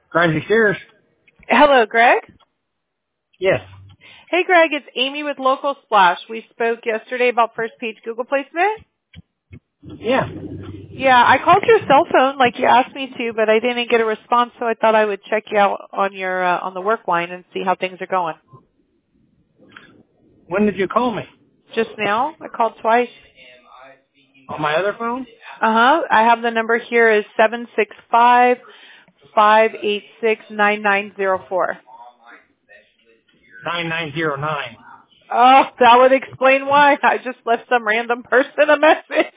Grimes Exteriors? Hello, Greg. Yes. Hey, Greg, it's Amy with Local Splash. We spoke yesterday about first page Google placement. Yeah. Yeah, I called your cell phone like you asked me to, but I didn't get a response, so I thought I would check you out on your on the work line and see how things are going. When did you call me? Just now, I called twice. On my other phone? I have the number here is 765-586-9904. 9909. Oh, that would explain why. I just left some random person a message.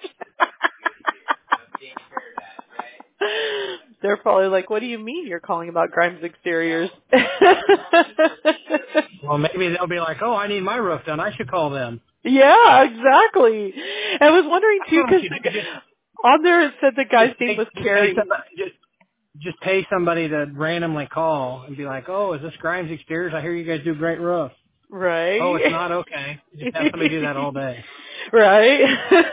They're probably like, what do you mean you're calling about Grimes Exteriors? Well, maybe they'll be like, oh, I need my roof done. I should call them. Yeah, exactly. I was wondering too, Why don't because you on there it said the guy's name was just pay Carrie. somebody, just pay somebody to randomly call and be like, oh, is this Grimes Exteriors? I hear you guys do great roofs. Oh, it's Right? not okay. Just have somebody do that all day. Right?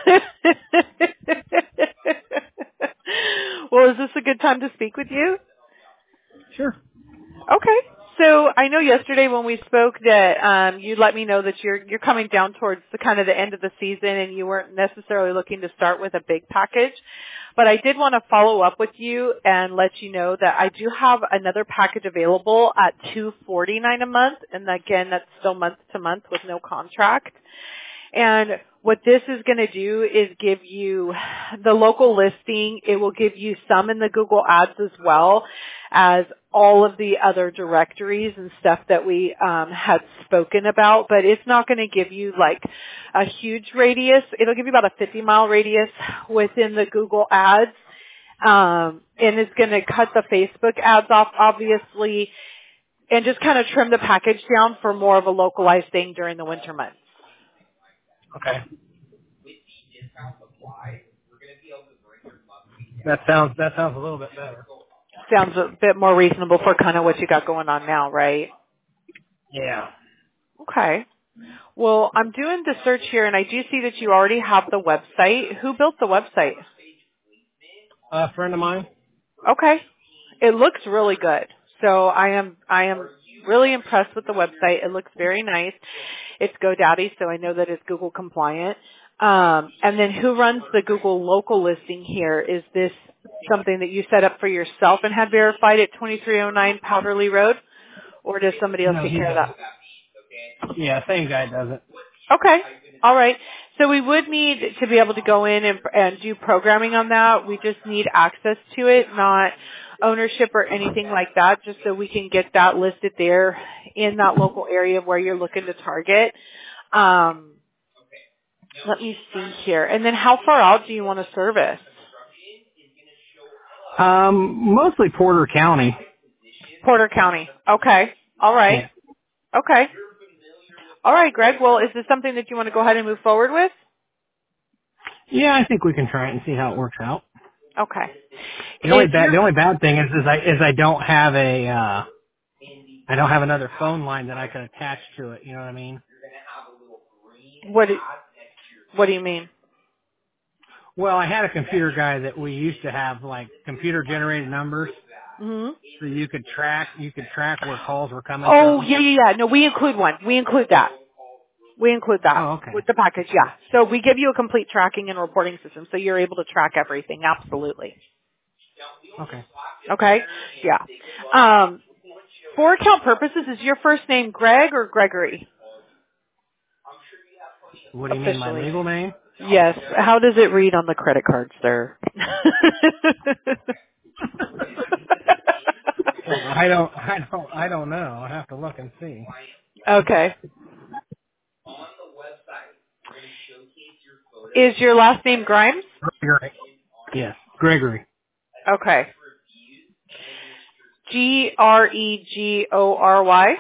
Well, is this a good time to speak with you? Sure. Okay. So I know yesterday when we spoke that you let me know that you're coming down towards the kind of the end of the season and you weren't necessarily looking to start with a big package. But I did want to follow up with you and let you know that I do have another package available at $249 a month, and again that's still month to month with no contract. And what this is going to do is give you the local listing. It will give you some in the Google Ads as well as all of the other directories and stuff that we had spoken about. But it's not going to give you like a huge radius. It'll give you about a 50-mile radius within the Google Ads. And it's going to cut the Facebook ads off, obviously, and just kind of trim the package down for more of a localized thing during the winter months. Okay. That sounds a little bit better. Sounds a bit more reasonable for kind of what you got going on now, right? Yeah. Okay. Well, I'm doing the search here, and I do see that you already have the website. Who built the website? A friend of mine. Okay. It looks really good. So I am really impressed with the website. It looks very nice. It's GoDaddy, so I know that it's Google compliant. And then who runs the Google local listing here? Is this something that you set up for yourself and had verified at 2309 Powderly Road? Or does somebody else No, take he care of does. that? Yeah, same guy does it. Okay. All right. So we would need to be able to go in and do programming on that. We just need access to it, not ownership or anything like that, just so we can get that listed there in that local area where you're looking to target. Let me see here. And then how far out do you want to service? Mostly Porter County. Porter County. Okay. All right. Yeah. Okay. All right, Greg. Well, is this something that you want to go ahead and move forward with? Yeah, I think we can try it and see how it works out. Okay. The only If you're bad thing is I don't have I don't have another phone line that I can attach to it. You know what I mean? what do you mean? Well, I had a computer guy that we used to have like computer generated numbers, Mhm. so you could track where calls were coming Oh, from. yeah. No, we include one. We include that. We include that Oh, okay. with the package, yeah. So we give you a complete tracking and reporting system, so you're able to track everything. Absolutely. Okay. Okay? Yeah. For account purposes, is your first name Greg or Gregory? What do you mean, my Officially. legal name? Yes. How does it read on the credit card, sir? Well, I don't know. I have to look and see. Okay. Is your last name Grimes? Gregory. Yes, Gregory. Okay. Gregory.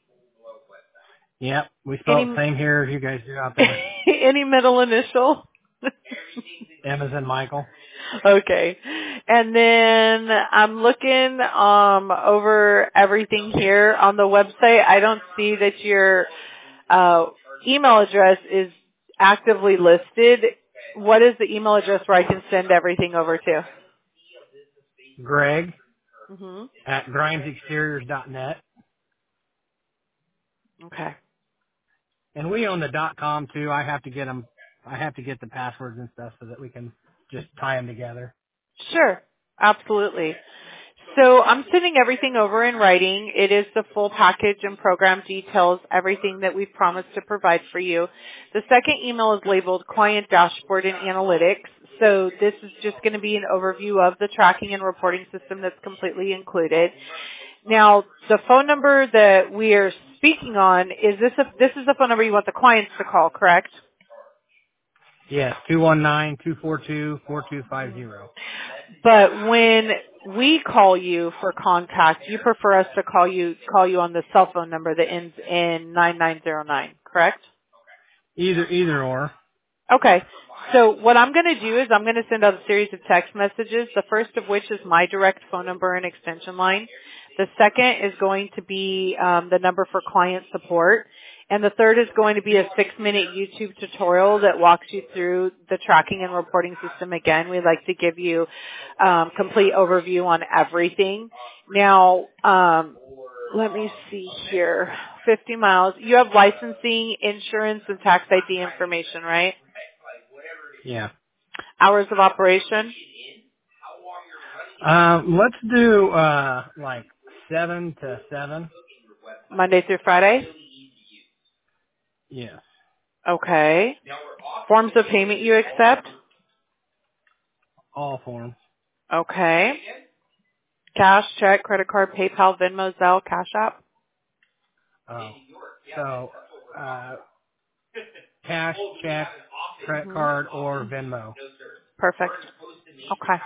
Yep, we spell it Any same here as you guys do out there. any middle initial? M as in Michael. Okay. And then I'm looking over everything here on the website. I don't see that your email address is actively listed. What is the email address where I can send everything over to? Greg at grimesexteriors.net. Okay. And we own the .com too. I have to get the passwords and stuff so that we can just tie them together. Sure. Absolutely. So I'm sending everything over in writing. It is the full package and program details, everything that we've promised to provide for you. The second email is labeled Client Dashboard and Analytics. So this is just going to be an overview of the tracking and reporting system that's completely included. Now, the phone number that we are speaking on, this is the phone number you want the clients to call, correct? Yes, 219-242-4250. But when we call you for contact, you prefer us to call you on the cell phone number that ends in 9909, correct? Either or. Okay. So what I'm going to do is I'm going to send out a series of text messages, the first of which is my direct phone number and extension line. The second is going to be the number for client support. And the third is going to be a 6-minute YouTube tutorial that walks you through the tracking and reporting system again. We'd like to give you complete overview on everything. Now, let me see here. 50 miles. You have licensing, insurance, and tax ID information, right? Yeah. Hours of operation? Let's do like 7 to 7. Monday through Friday? Yes. Okay. Forms of payment you accept? All forms. Okay. Cash, check, credit card, PayPal, Venmo, Zelle, Cash App? Oh. So, cash, check, credit card, or Venmo. Perfect. Okay.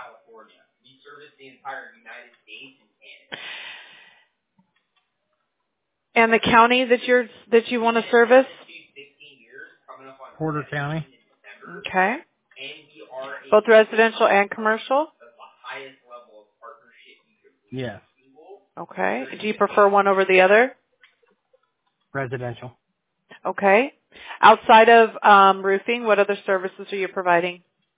And the county that you want to service? Porter County. Okay. Both residential and commercial? Yes. Okay. Do you prefer one over the other? Residential. Okay. Outside of roofing, what other services are you providing?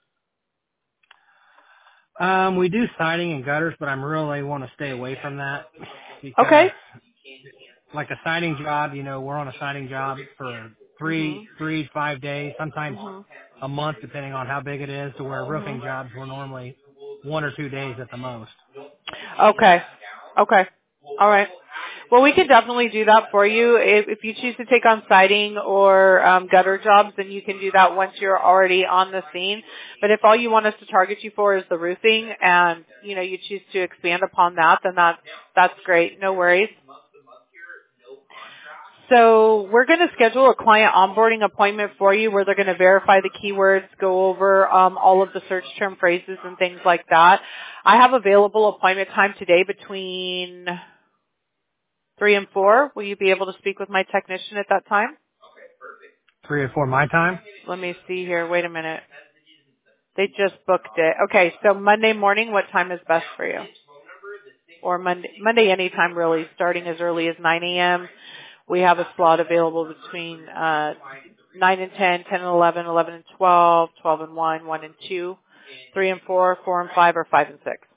We do siding and gutters, but I really want to stay away from that. Because Okay. like a siding job, we're on a siding job for 3 to 5 days, sometimes a month, depending on how big it is, to where roofing jobs were normally 1 or 2 days at the most. Okay. Okay. All right. Well, we could definitely do that for you. If you choose to take on siding or gutter jobs, then you can do that once you're already on the scene. But if all you want us to target you for is the roofing and, you choose to expand upon that, then that's great. No worries. So we're going to schedule a client onboarding appointment for you where they're going to verify the keywords, go over all of the search term phrases and things like that. I have available appointment time today between 3 and 4. Will you be able to speak with my technician at that time? 3 or 4 my time? Let me see here. Wait a minute. They just booked it. Okay, so Monday morning, what time is best for you? Or Monday anytime really, starting as early as 9 a.m. We have a slot available between 9 and 10, 10 and 11, 11 and 12, 12 and 1, 1 and 2, 3 and 4, 4 and 5, or 5 and 6.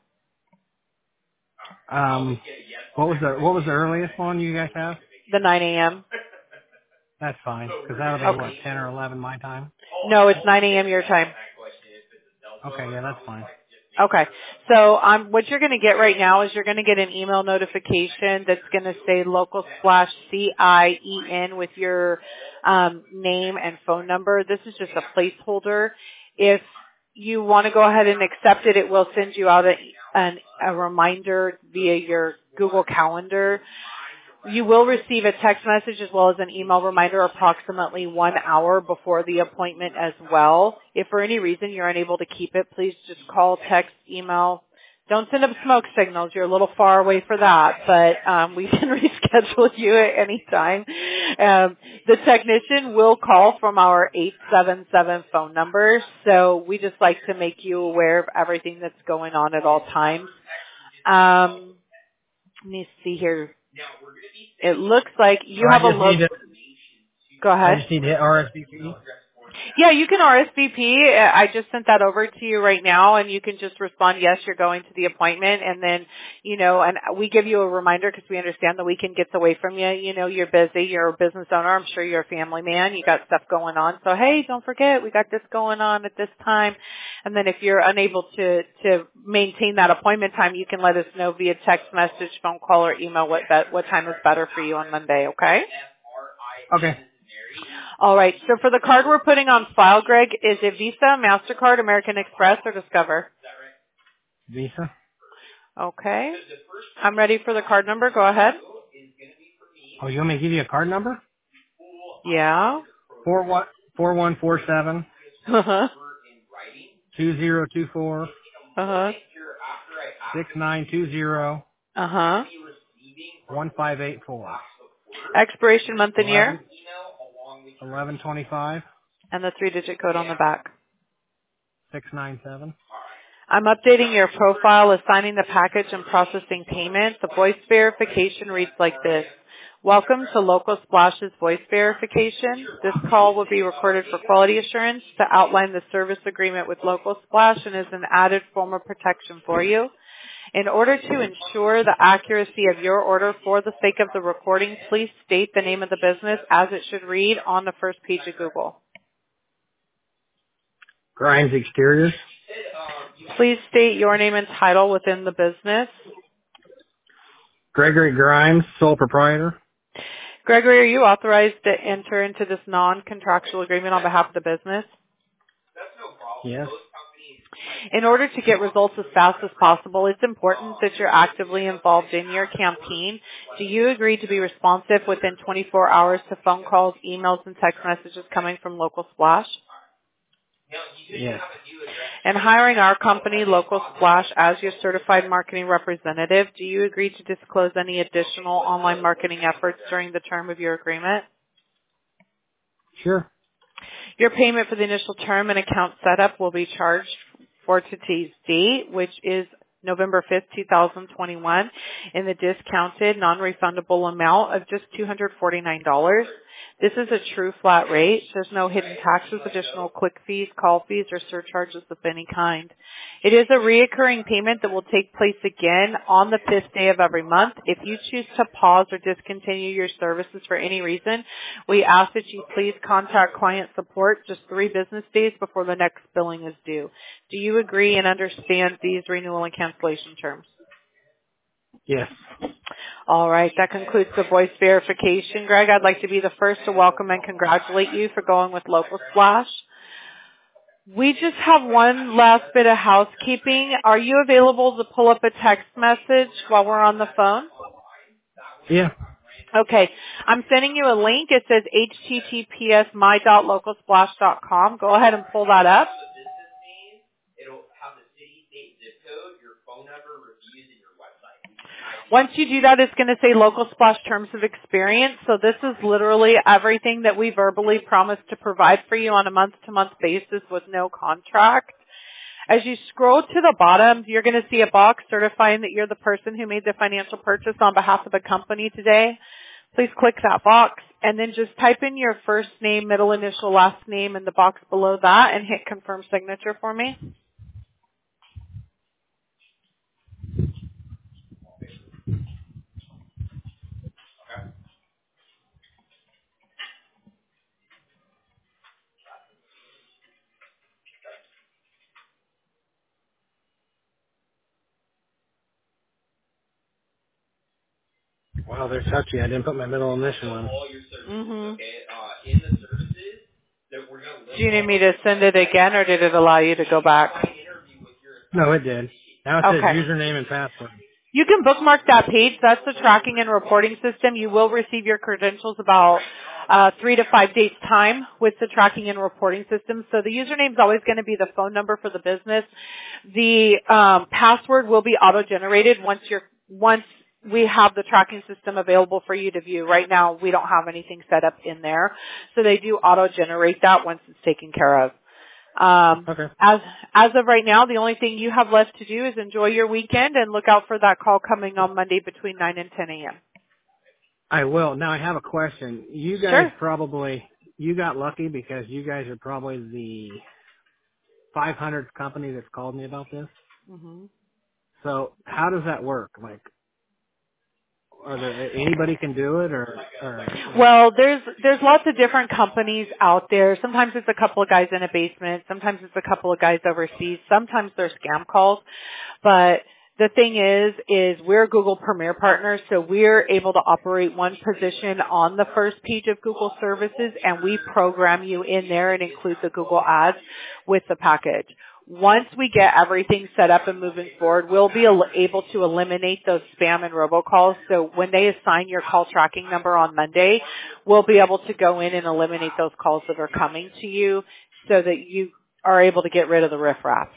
What was the earliest one you guys have? The 9 a.m. That's fine, because that'll be, what, 10 or 11 my time? No, it's 9 a.m. your time. Okay, yeah, that's fine. Okay. So what you're going to get right now is you're going to get an email notification that's going to say local/CIEN with your name and phone number. This is just a placeholder. If you want to go ahead and accept it, it will send you out a reminder via your Google Calendar. You will receive a text message as well as an email reminder approximately 1 hour before the appointment as well. If for any reason you're unable to keep it, please just call, text, email. Don't send up smoke signals. You're a little far away for that, but we can reschedule you at any time. The technician will call from our 877 phone number, so we just like to make you aware of everything that's going on at all times. Let me see here. It looks like you have a look. Go ahead. I just need to hit RSVP. Yeah, you can RSVP. I just sent that over to you right now, and you can just respond, yes, you're going to the appointment, and then, and we give you a reminder because we understand the weekend gets away from you. You're busy. You're a business owner. I'm sure you're a family man. You got stuff going on. So, hey, don't forget, we got this going on at this time. And then if you're unable to maintain that appointment time, you can let us know via text message, phone call, or email what time is better for you on Monday, okay? Okay. All right. So for the card we're putting on file, Greg, is it Visa, MasterCard, American Express, or Discover? Visa. Okay. I'm ready for the card number. Go ahead. Oh, you want me to give you a card number? Yeah. 4147 Uh-huh. 2024 Uh-huh. 6920 Uh-huh. 1584 Expiration month and year, 1125 and the 3-digit code on the back. 697. I'm updating your profile, assigning the package and processing payment. The voice verification reads like this. Welcome to Local Splash's voice verification. This call will be recorded for quality assurance to outline the service agreement with Local Splash and is an added form of protection for you. In order to ensure the accuracy of your order for the sake of the recording, please state the name of the business as it should read on the first page of Google. Grimes Exteriors. Please state your name and title within the business. Gregory Grimes, sole proprietor. Gregory, are you authorized to enter into this non-contractual agreement on behalf of the business? Yes. In order to get results as fast as possible, it's important that you're actively involved in your campaign. Do you agree to be responsive within 24 hours to phone calls, emails, and text messages coming from Local Splash? Yes. And hiring our company, Local Splash, as your certified marketing representative, do you agree to disclose any additional online marketing efforts during the term of your agreement? Sure. Your payment for the initial term and account setup will be charged for today's date, which is November 5th, 2021, in the discounted non-refundable amount of just $249. This is a true flat rate. There's no hidden taxes, additional click fees, call fees, or surcharges of any kind. It is a reoccurring payment that will take place again on the 5th day of every month. If you choose to pause or discontinue your services for any reason, we ask that you please contact client support just 3 business days before the next billing is due. Do you agree and understand these renewal and cancellation terms? Yes. All right, that concludes the voice verification. Greg, I'd like to be the first to welcome and congratulate you for going with Local Splash. We just have one last bit of housekeeping. Are you available to pull up a text message while we're on the phone? Yeah. Okay, I'm sending you a link. It says https://my.localsplash.com. Go ahead and pull that up. Once you do that, it's going to say Local Splash Terms of Experience. So this is literally everything that we verbally promised to provide for you on a month-to-month basis with no contract. As you scroll to the bottom, you're going to see a box certifying that you're the person who made the financial purchase on behalf of the company today. Please click that box and then just type in your first name, middle initial, last name in the box below that and hit confirm signature for me. Wow, they're touchy. I didn't put my middle initial in. Mm-hmm. Do you need me to send it again, or did it allow you to go back? No, it did. Now it says Okay. username and password. You can bookmark that page. That's the tracking and reporting system. You will receive your credentials about 3 to 5 days time with the tracking and reporting system. So the username is always going to be the phone number for the business. The password will be auto-generated once we have the tracking system available for you to view. Right now, we don't have anything set up in there. So they do auto-generate that once it's taken care of. Okay. As of right now, the only thing you have left to do is enjoy your weekend and look out for that call coming on Monday between 9 and 10 a.m. I will. Now I have a question. You guys Sure. probably you got lucky because you guys are probably the 500th company that's called me about this. hmm So how does that work? Like, are there anybody can do it, or like? Well, there's lots of different companies out there. Sometimes it's a couple of guys in a basement. Sometimes it's a couple of guys overseas. Sometimes they're scam calls. But the thing is we're Google Premier partners, so we're able to operate one position on the first page of Google services, and we program you in there and include the Google ads with the package. Once we get everything set up and moving forward, we'll be able to eliminate those spam and robocalls. So when they assign your call tracking number on Monday, we'll be able to go in and eliminate those calls that are coming to you so that you are able to get rid of the riffraff.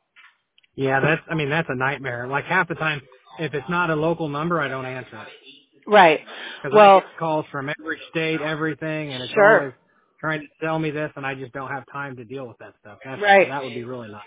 Yeah, that's a nightmare. Like half the time, if it's not a local number, I don't answer it. Right. Because I Well, get calls from every state, everything, and it's sure. always trying to sell me this, and I just don't have time to deal with that stuff. Right. That would be really nice.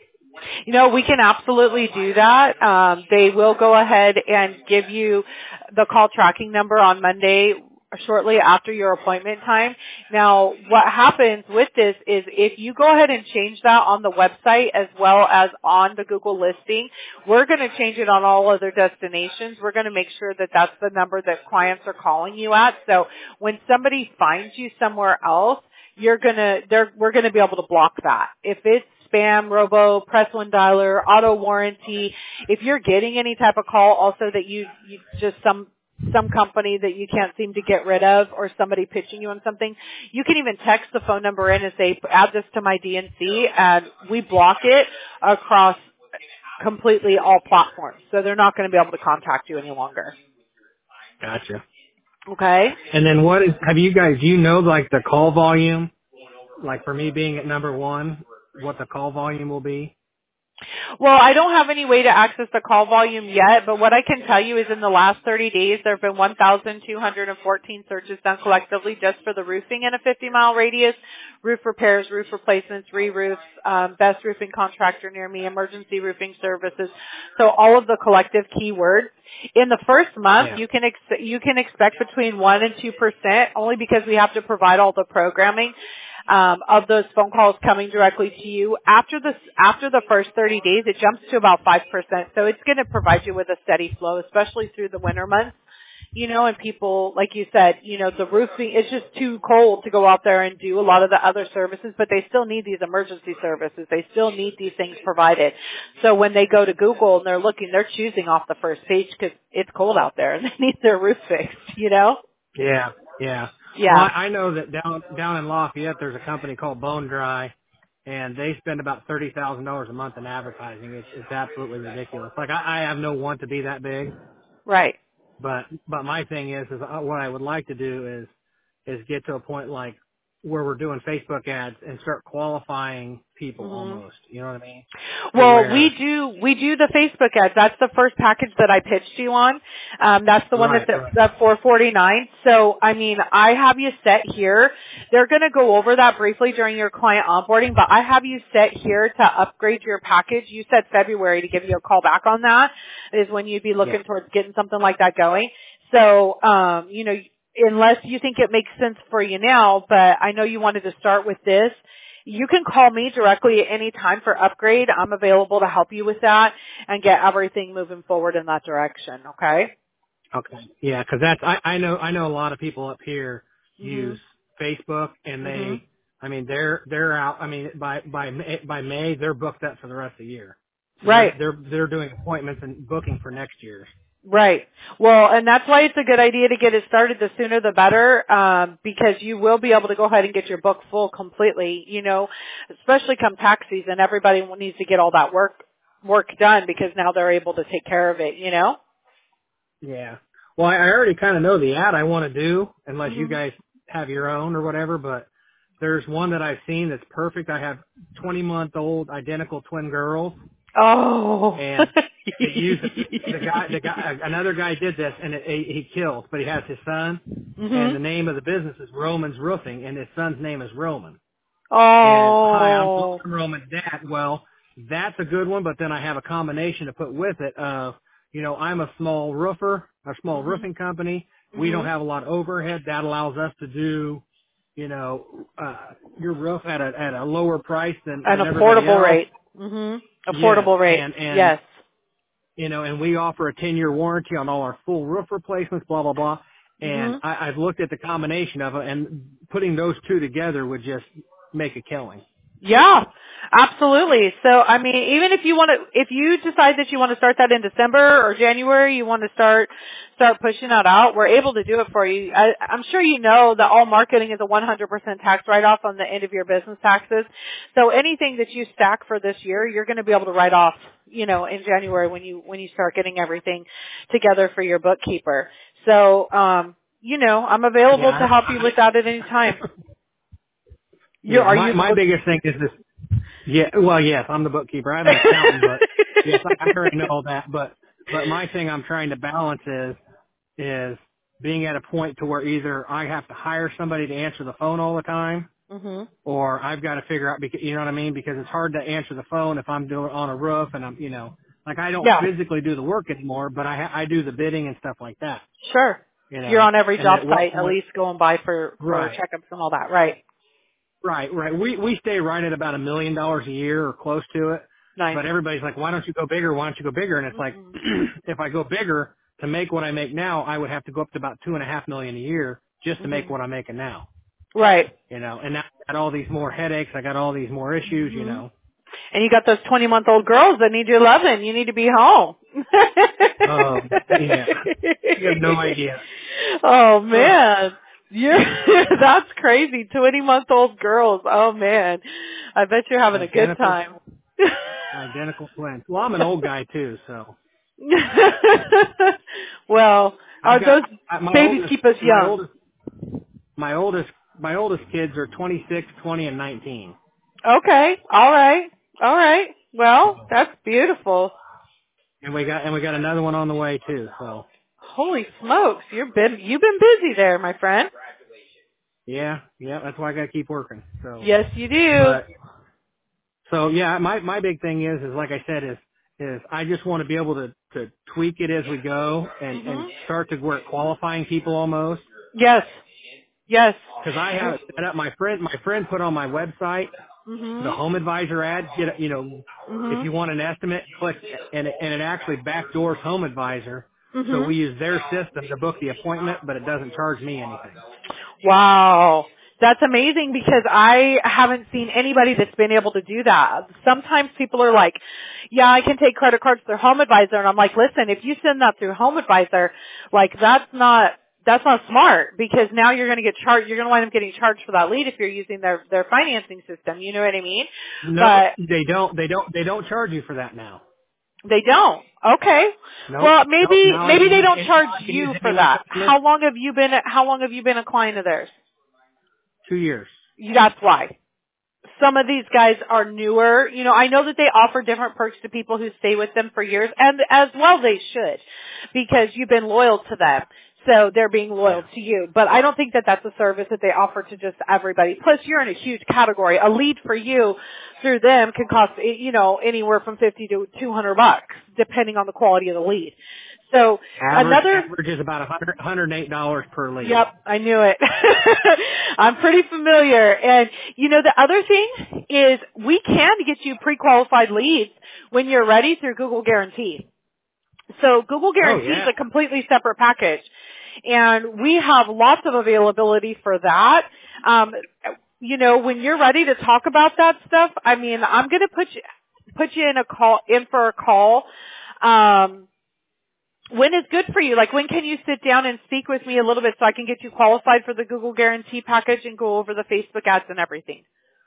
We can absolutely do that. They will go ahead and give you the call tracking number on Monday shortly after your appointment time. Now, what happens with this is if you go ahead and change that on the website as well as on the Google listing, we're going to change it on all other destinations. We're going to make sure that that's the number that clients are calling you at. So when somebody finds you somewhere else, we're going to be able to block that. If it's spam, robo, press one dialer, auto warranty, if you're getting any type of call also that you just some company that you can't seem to get rid of or somebody pitching you on something, you can even text the phone number in and say, add this to my DNC, and we block it across completely all platforms. So they're not going to be able to contact you any longer. Gotcha. Okay? And then do you know like the call volume? Like for me being at number one, what the call volume will be? Well, I don't have any way to access the call volume yet, but what I can tell you is in the last 30 days, there have been 1,214 searches done collectively just for the roofing in a 50-mile radius, roof repairs, roof replacements, re-roofs, best roofing contractor near me, emergency roofing services. So all of the collective keywords. In the first month, Yeah. you can expect between 1% and 2%, only because we have to provide all the programming of those phone calls coming directly to you. After the first 30 days, it jumps to about 5%. So it's going to provide you with a steady flow, especially through the winter months. And people, like you said, the roofing, it's just too cold to go out there and do a lot of the other services, but they still need these emergency services. They still need these things provided. So when they go to Google and they're choosing off the first page because it's cold out there and they need their roof fixed. Yeah. Yeah. Well, Yeah. I know that down in Lafayette, there's a company called Bone Dry, and they spend about $30,000 a month in advertising. It's absolutely ridiculous. Like I have no want to be that big, Right. but my thing is what I would like to do is get to a point like where we're doing Facebook ads and start qualifying people Mhm. almost. You know what I mean? To Well, we where do the Facebook ads. That's the first package that I pitched you on. That's the one that's right. at $449. So, I have you set here. They're going to go over that briefly during your client onboarding, but I have you set here to upgrade your package. You said February to give you a call back on that is when you'd be Yeah. looking towards getting something like that going. So, unless you think it makes sense for you now, but I know you wanted to start with this. You can call me directly at any time for upgrade. I'm available to help you with that and get everything moving forward in that direction. Okay. Okay. Yeah, because I know a lot of people up here use Mhm. Facebook, and Mhm. they're out. By May they're booked up for the rest of the year. So Right. they're doing appointments and booking for next year. Right. Well, and that's why it's a good idea to get it started the sooner the better, because you will be able to go ahead and get your book full completely. Especially come tax season, everybody needs to get all that work done because now they're able to take care of it. Yeah. Well, I already kind of know the ad I want to do, unless you Mhm. guys have your own or whatever. But there's one that I've seen that's perfect. I have 20-month-old identical twin girls. Oh. And they use another guy did this, and he kills, but he has his son, and Mhm. the name of the business is Roman's Roofing, and his son's name is Roman. And hi, Oh. I'm Roman's dad. Well, that's a good one, but then I have a combination to put with it of, I'm a small roofer, a small Mhm. roofing company. We don't Mhm. have a lot of overhead. That allows us to do your roof at a lower price An than everybody affordable else. rate. Mhm. Yes, Affordable rate. and Yes. and we offer a 10-year warranty on all our full roof replacements, blah, blah, blah. And Mhm. I've looked at the combination of it, and putting those two together would just make a killing. Yeah, absolutely. So, I mean, even if if you decide that you want to start that in December or January, you want to start pushing that out, we're able to do it for you. I'm sure you know that all marketing is a 100% tax write-off on the end of your business taxes. So anything that you stack for this year, you're going to be able to write off, in January when you start getting everything together for your bookkeeper. So, I'm available to Yeah, help you with that at any time. yeah. Are My you the my book? biggest thing is this. Yeah, well, yes, I'm the bookkeeper. I'm an accountant, but yes, I already know all that. But my thing I'm trying to balance is being at a point to where either I have to hire somebody to answer the phone all the time, Mhm. or I've got to figure out, because you know what I mean? Because it's hard to answer the phone if I'm doing it on a roof and I'm, like I don't Yeah, physically do the work anymore, but I do the bidding and stuff like that, sure. You're on every and job at what site, at point, least going by for right, checkups and all that, right? right. We stay right at about $1 million a year or close to it, Nice. but everybody's like, why don't you go bigger? Why don't you go bigger? And it's like, Mhm. if I go bigger to make what I make now, I would have to go up to about 2.5 million a year just to make Mhm. what I'm making now, Right. and now I got all these more headaches. I got all these more issues. Mhm. And you got those 20-month-old girls that need your loving. You need to be home. Yeah. You have no idea. Oh Ugh. man. You're that's crazy. 20-month-old girls. Oh man. I bet you're having a good Identical, time. identical twins. Well, I'm an old guy too, so Well, I've got those my babies oldest, keep us my young. oldest, my oldest, my oldest kids are 26, 20, and 19. Okay. All right. All right. Well, that's beautiful. And we got another one on the way too. So Holy smokes. You've been busy there, my friend. yeah, that's why I got to keep working. So, Yes, you do. but so yeah, my big thing is like I said is I just want to be able to tweak it as we go and Mhm. start to where qualifying people almost. Yes. Yes. Because I have it set up. My friend put on my website the Mhm. home advisor ad. If Mhm. you want an estimate, click, and it actually backdoors home advisor. So Mhm. we use their system to book the appointment, but it doesn't charge me anything. Wow. That's amazing because I haven't seen anybody that's been able to do that. Sometimes people are like, yeah, I can take credit cards through Home Advisor. And I'm like, listen, if you send that through Home Advisor, like that's not smart because now you're going to get charged, you're going to wind up getting charged for that lead if you're using their financing system. You know what I mean? No, But they don't charge you for that now. they don't. Okay. Nope, Well, nope. Now I maybe can they use don't charge now I can use you any for one that. company. How long have you been a client of theirs? 2 years. That's why. Some of these guys are newer. I know that they offer different perks to people who stay with them for years, and as well they should, because you've been loyal to them. So they're being loyal Yeah. to you. But I don't think that that's a service that they offer to just everybody. Plus, you're in a huge category. A lead for you through them can cost, anywhere from 50 to $200, depending on the quality of the lead. So another Average is about $108 per lead. Yep, I knew it. I'm pretty familiar. And the other thing is we can get you pre-qualified leads when you're ready through Google Guarantee. So Google Oh Guarantee is yeah. a completely separate package. And we have lots of availability for that. When you're ready to talk about that stuff, I mean, I'm going to put you in for a call. When is good for you? Like, when can you sit down and speak with me a little bit so I can get you qualified for the Google Guarantee package and go over the Facebook ads and everything?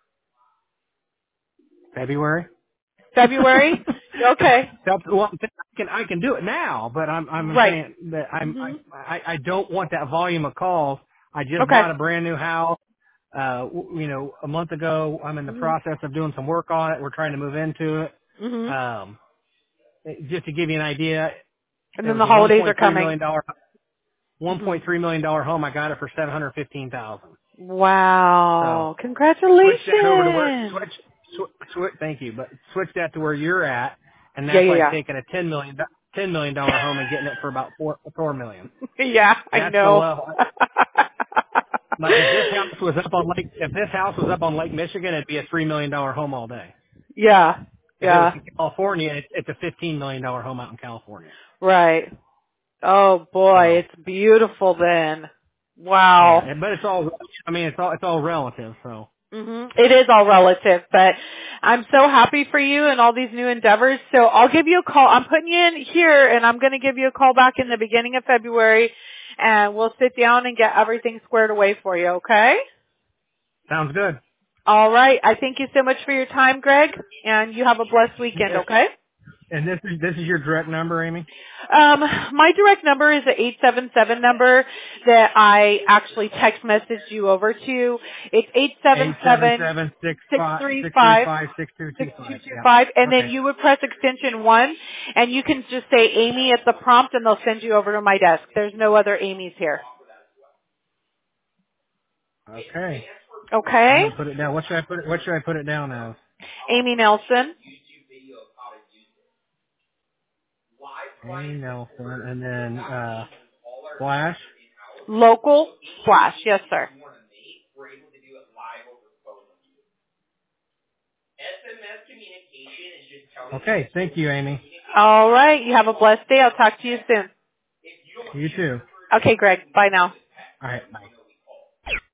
February. February? Okay. Well, I can do it now, but I'm Right. saying that Mhm. I don't want that volume of calls. I just Okay. bought a brand new house. A month ago. I'm in the Mhm. process of doing some work on it. We're trying to move into it. Mhm. Just to give you an idea, And it then was the a holidays are 1.3 coming. million dollar Mhm. home. I got it for 715,000. So Wow. switch that over to where Congratulations. switch. Thank you, but switch that to where you're at, and Yeah, that's like yeah, taking a $10 million home and getting it for about 4 million. yeah. Yeah, I That's the know. level. Like if this house was up on Lake Michigan, it'd be a $3 million home all day. Yeah. If it was Yeah. in California, it's a $15 million home out in California. Right. Oh boy, So it's beautiful then. yeah, Wow. but it's all. I mean, it's all relative. So It is all relative, but I'm so happy for you and all these new endeavors. So I'll give you a call. I'm putting you in here and I'm going to give you a call back in the beginning of February and we'll sit down and get everything squared away for you, okay? sounds good. All right. I thank you so much for your time, Greg, and you have a blessed weekend, okay? And this is your direct number, Amy? My direct number is the 877 number that I actually text messaged you over to. It's Eight seven 877 seven six five six three 635 five 6225. Yeah. 6225, and then Okay. you would press extension 1, and you can just say Amy at the prompt, and they'll send you over to my desk. There's no other Amy's here. Okay. I'm Okay? gonna put it down. What should I put it down as? Amy Nelson, Amy Nelson, and then Flash. local slash. Yes, sir. Okay. Thank you, Amy. All right. You have a blessed day. I'll talk to you soon. You too. Okay, Greg. Bye now. All right. Bye.